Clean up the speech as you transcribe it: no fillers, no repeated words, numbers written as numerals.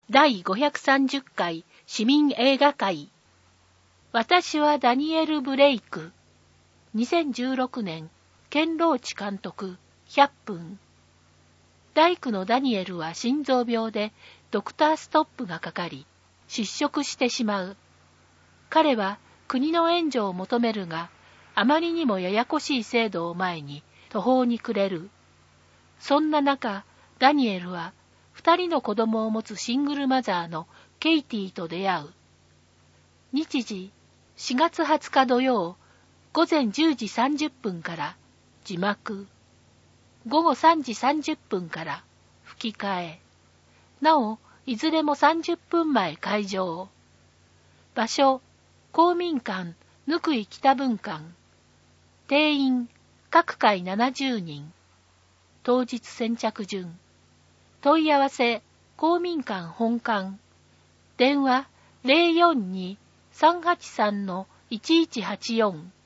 第530回市民映画会。私はダニエル・ブレイク。2016年、ケン・ローチ監督、100分。大工のダニエルは心臓病でドクターストップがかかり、失職してしまう。彼は国の援助を求めるが、あまりにもややこしい制度を前に途方に暮れる。そんな中、ダニエルは2人の子供を持つシングルマザーのケイティと出会う。日時4月20日土曜午前10時30分から字幕、午後3時30分から吹き替え。なお、いずれも30分前開場。場所、公民館、貫井北分館。定員、各回70人。当日先着順。問い合わせ、公民館本館。電話 042-383-1184。